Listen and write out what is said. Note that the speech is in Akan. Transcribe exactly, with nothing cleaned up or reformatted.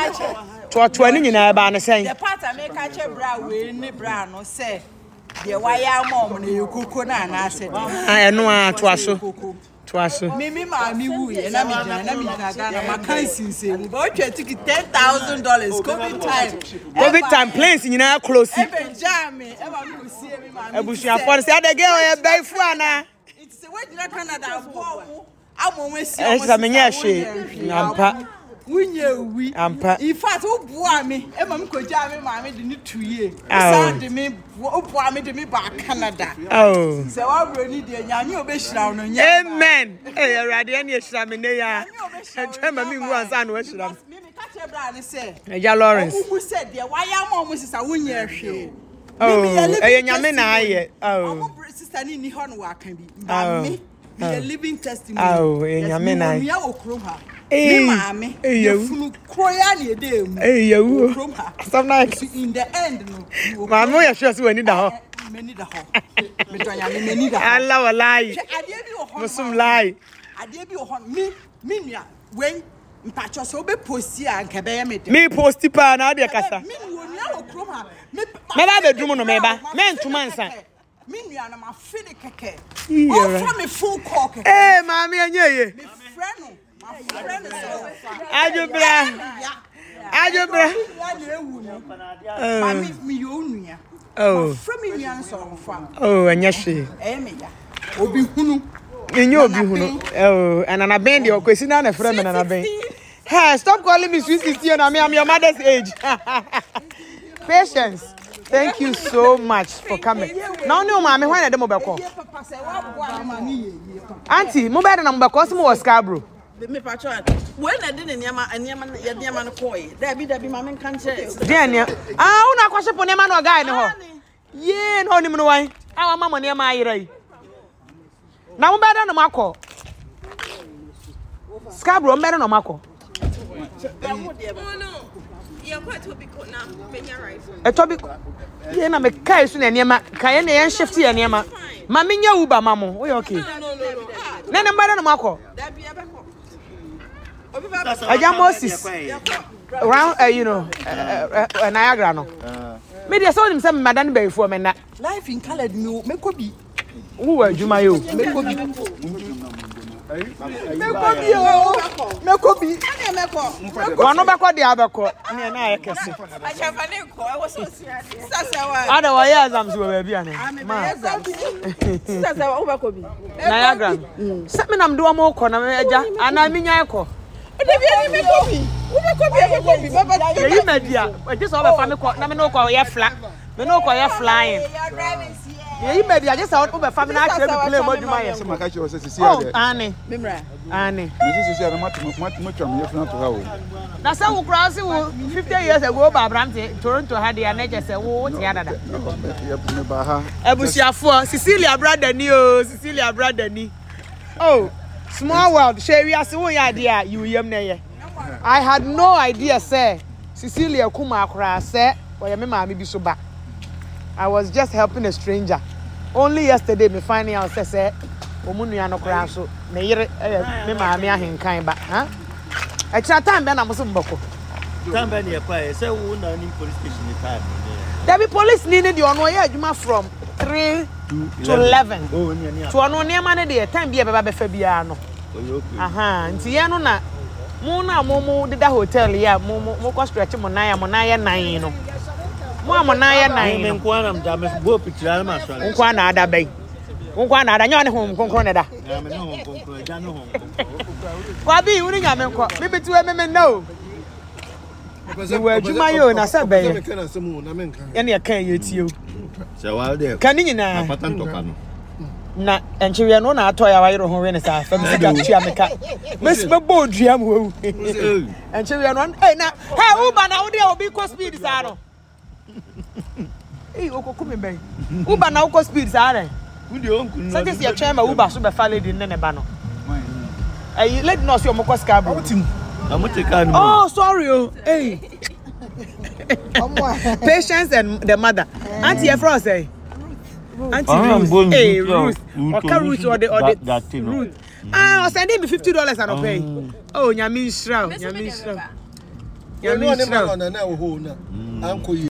To to ani nyina ba ne sen. The part I make catch bra we ni bra no say. The wire mom na yekoko na na say. Ah eno a to aso. To aso. Me me ma mi wu ye na me jina na me jina Ghana ma kan sinse mu. But we take ten thousand dollars COVID time. COVID time planes nyina close. E be jam me, e ba me see me ma. Ebusuafo say the girl e bai fu ana. It's we jina Canada bo wo. Amo we see. Esa menye hwe. Ampa. Wunye wi. Ampa. In fact, wo bua me, e ma me ko ja me ma me de ni two year. Sa de me wo bua me de me ba Canada. Oh. Se wa bro ni de nyame obehira no nya. Amen. Eh Awurade ani ehira me ne ya. Etwa ma mi ngu ansa na ehira me. Me me ka che bra ne se. Eja Lawrence. Wo mu se de wa ya ma mo sisa wunye hwe. Oh, eh nyame na aye. Oh. Omo sister ni ni ho no wa kan bi. Ba me. Be a living testimony. Oh, eh nyame na. Me ya okrom ha. Eh, mama, eh, funu kroya ni edem. Eh, you. Some like in the end, no. Mama, you sure we need the ho. Me need the ho. Me to ya me need the ho. Allah will lie. Ade bi o ho. Musum lie. Ade bi o ho. Me, me nua. When mpacho so be posti a nke be ya me de. Me posti pa na de kasa. Me nua okrom ha. Me Me ba be drum no me ba. Me ntuma nsa. Me nua na ma fe de keke. Oh, from me full cock. Eh, mama anye ye. Me friend no. Ajubra. Ajubra. Mami mi yo nua. Oh. From me nua so fa. Oh, anya hwe. Eh me ya. Obi hunu. Enye obi hunu. Oh, and na ben de okwesi na na frɛ me na na ben. Hey, stop calling me sweet sixty and I'm your mother's age. Patience. Thank you so much for coming. Now no mama when na dem obekọ. Auntie, mo be na mo bekọ so mo was Scarborough. Me patron when I didn't niam niam ya niam no koi there be there be mama kan che there niam ah una kwashepo niam no guy ne ho ye no nim no wan ah mama niam ayira na mo be da no makọ Scarborough mo be da no makọ oh no you quite to be good now menya right e to be ye na me kai su na niam kai na yen shift ye niam ma menya uba mamo we okay no no no na ne mo be da no makọ there be ebe Aja Moses around uh, you know uh, uh, uh, Niagara no me dey so nim say madan be before me na life in colored me me ko bi wo wa adwuma yo me ko bi me ko bi o me ko bi na me ko wono be ko dia be ko na na ayekese acha fa ne ko e wo so sasa wa ada wa ya exams wo ba bia ne ma sasa wa wo ba ko bi Niagara se me nam de wo mo ko na me aja ana me nya ko Ode bi ani me ko bi wo me ko bi me ko bi baba yi media e just wo be fa me ko na me no ko ye fly me no ko ye flying yi media just wo be fa me na akere me play mo dwuma ye Maka che o se sisi oh ade. ani memra ani Me sisi ade mat mat mat twam ye funa to ha o. na say wo cross wo fifty years ago ba Abrante Toronto had ya na je say wo wo te adada Ye me ba ha. Ebusiafo Cecilia brother ni o Cecilia brother ni oh small world share we as won ya dia you yam na ye I had no idea say Cecilia kuma akra say oye me maami bi so ba I was just helping a stranger only yesterday me finding out say say omunua no kra so me yire me maami ahenkan ba ha e kira time be na mo so mboko time be na kwa say wo na ni police station ni time there be police ni ni the ono ye adwuma from three to eleven. Oh, nia nia. To ono niam na de time bia beba befa bia no. Aha, nti ye no na mo na mo mo de da hotel ya mo mo ko stretch mo na ya mo na ya nine no. Mo am na ya nine. Me nko na mda me go picture ma so. Nko na ada bai. Nko na ada nya ne hom konkro ne da. Na me ne hom konkro ja ne hom. Kwa bi wuri nya me nko. Me bitu e me me no. Se wa djuma yo na se bai. Ya ne kan ye tie o. Se wa de. Kan ni nyina. Patan to ka no. Na enchiwe no na ato ya wayro ho we ne sa fa me ga tua me ka mes me bodua mo wu enchiwe no eh na hey uba na wo de obi ko speed sa no eh okoko me ben uba na wo ko speed sa re Wudi onku no say this your chairman uba so be fa lady ne ne ba no eh lady no so mo ko Scarborough amuti ka no oh sorry oh eh Patience and the mother auntie your friend say Auntie Ruth, hey Ruth, okay Ruth or the or the Ruth. Ah, sending me fifty dollars and I pay. Oh, nyami shra, nyami shra. ya me no ne ma no na na wo ho na anko